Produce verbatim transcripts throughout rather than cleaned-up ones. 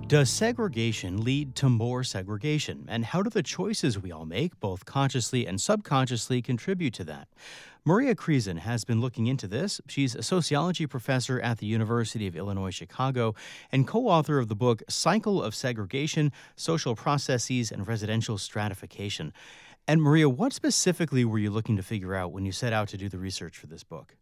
Does segregation lead to more segregation? And how do the choices we all make, both consciously and subconsciously, contribute to that? Maria Kriesen has been looking into this. She's a sociology professor at the University of Illinois Chicago and co-author of the book Cycle of Segregation, Social Processes, and Residential Stratification. And Maria, what specifically were you looking to figure out when you set out to do the research for this book?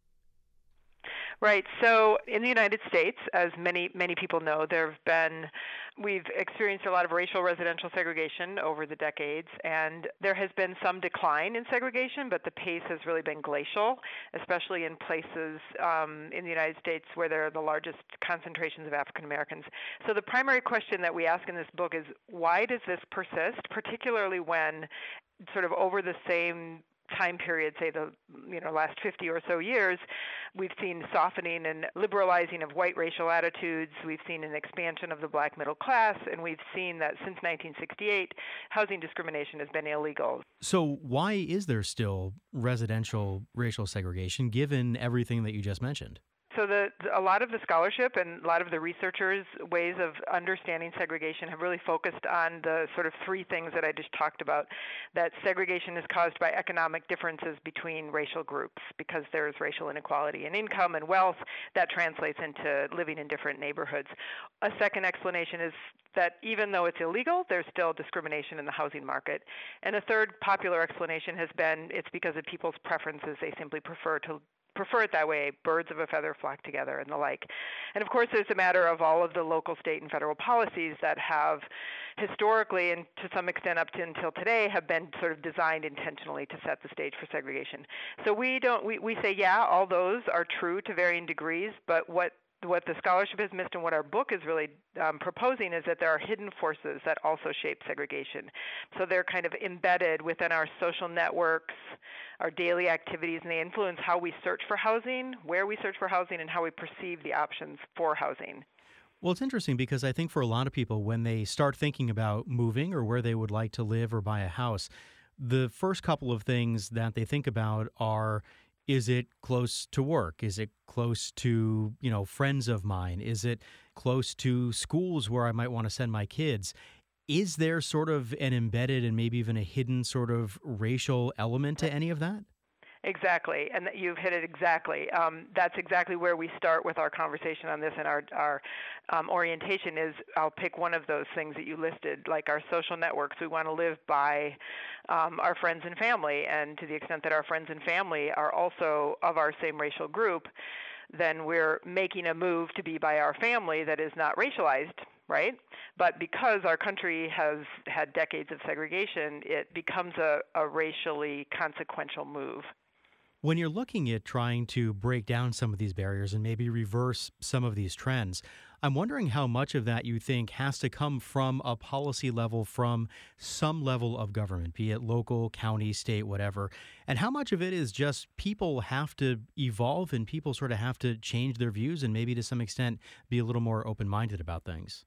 Right. So in the United States, as many many people know, there have been we've experienced a lot of racial residential segregation over the decades, and there has been some decline in segregation, but the pace has really been glacial, especially in places um, in the United States where there are the largest concentrations of African Americans. So the primary question that we ask in this book is, why does this persist, particularly when sort of over the same time period, say the you know last fifty or so years, we've seen softening and liberalizing of white racial attitudes. We've seen an expansion of the black middle class, and we've seen that since nineteen sixty-eight, housing discrimination has been illegal. So why is there still residential racial segregation given everything that you just mentioned? So the, a lot of the scholarship and a lot of the researchers' ways of understanding segregation have really focused on the sort of three things that I just talked about, that segregation is caused by economic differences between racial groups because there's racial inequality in income and wealth that translates into living in different neighborhoods. A second explanation is that even though it's illegal, there's still discrimination in the housing market. And a third popular explanation has been it's because of people's preferences. They simply prefer to prefer it that way, birds of a feather flock together and the like. And of course, there's a matter of all of the local, state, and federal policies that have historically, and to some extent up to until today, have been sort of designed intentionally to set the stage for segregation. So we don't, we, we say, yeah, all those are true to varying degrees, but what what the scholarship has missed and what our book is really um, proposing is that there are hidden forces that also shape segregation. So they're kind of embedded within our social networks, our daily activities, and they influence how we search for housing, where we search for housing, and how we perceive the options for housing. Well, it's interesting because I think for a lot of people, when they start thinking about moving or where they would like to live or buy a house, the first couple of things that they think about are, is it close to work? Is it close to, you know, friends of mine? Is it close to schools where I might want to send my kids? Is there sort of an embedded and maybe even a hidden sort of racial element to any of that? Exactly, and you've hit it exactly. Um, that's exactly where we start with our conversation on this, and our our um, orientation is, I'll pick one of those things that you listed, like our social networks. We want to live by um, our friends and family, and to the extent that our friends and family are also of our same racial group, then we're making a move to be by our family that is not racialized, right? But because our country has had decades of segregation, it becomes a, a racially consequential move. When you're looking at trying to break down some of these barriers and maybe reverse some of these trends, I'm wondering how much of that you think has to come from a policy level, from some level of government, be it local, county, state, whatever, and how much of it is just people have to evolve and people sort of have to change their views and maybe to some extent be a little more open-minded about things.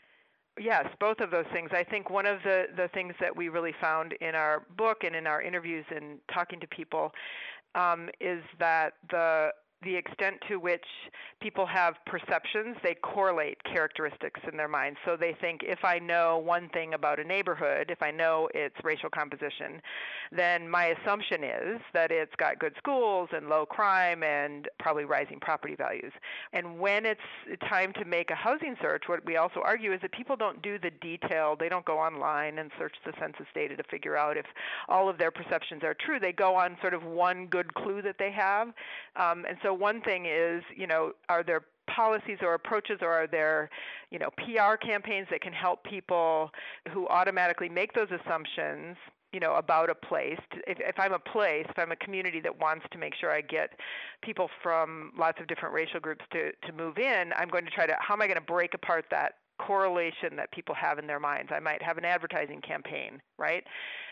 Yes, both of those things. I think one of the, the things that we really found in our book and in our interviews and talking to people um, is that the the extent to which people have perceptions, they correlate characteristics in their minds. So they think, if I know one thing about a neighborhood, if I know its racial composition, then my assumption is that it's got good schools and low crime and probably rising property values. And when it's time to make a housing search, what we also argue is that people don't do the detail, they don't go online and search the census data to figure out if all of their perceptions are true. They go on sort of one good clue that they have. Um, and so one thing is, you know, are there policies or approaches, or are there, you know, P R campaigns that can help people who automatically make those assumptions, you know, about a place? If, if I'm a place, if I'm a community that wants to make sure I get people from lots of different racial groups to, to move in, I'm going to try to, how am I going to break apart that correlation that people have in their minds? I might have an advertising campaign, right?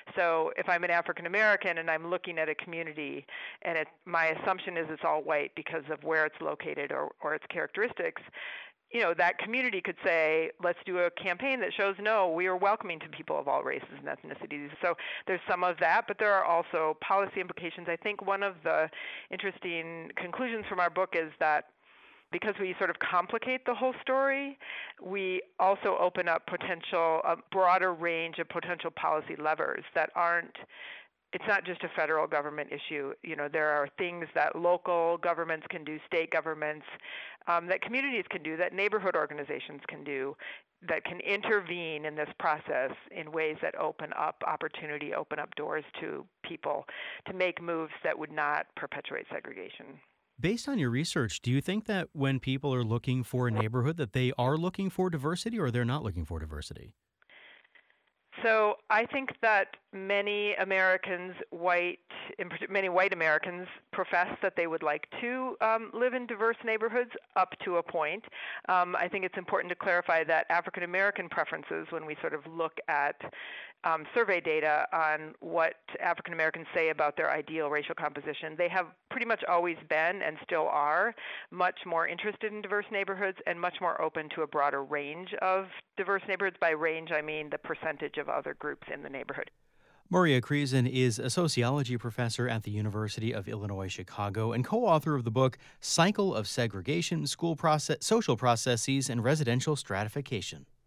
So if I'm an African American and I'm looking at a community and it, my assumption is it's all white because of where it's located or, or its characteristics, you know, that community could say, let's do a campaign that shows, no, we are welcoming to people of all races and ethnicities. So there's some of that, but there are also policy implications. I think one of the interesting conclusions from our book is that because we sort of complicate the whole story, we also open up potential, a broader range of potential policy levers that aren't, it's not just a federal government issue. You know, there are things that local governments can do, state governments, um, that communities can do, that neighborhood organizations can do, that can intervene in this process in ways that open up opportunity, open up doors to people to make moves that would not perpetuate segregation. Based on your research, do you think that when people are looking for a neighborhood that they are looking for diversity or they're not looking for diversity? So I think that many Americans, white, many white Americans, profess that they would like to um, live in diverse neighborhoods up to a point. Um, I think it's important to clarify that African American preferences, when we sort of look at um, survey data on what African Americans say about their ideal racial composition, they have pretty much always been and still are much more interested in diverse neighborhoods and much more open to a broader range of diverse neighborhoods. By range, I mean the percentage of other groups in the neighborhood. Maria Kriesen is a sociology professor at the University of Illinois Chicago and co-author of the book Cycle of Segregation, School Process, Social Processes, and Residential Stratification.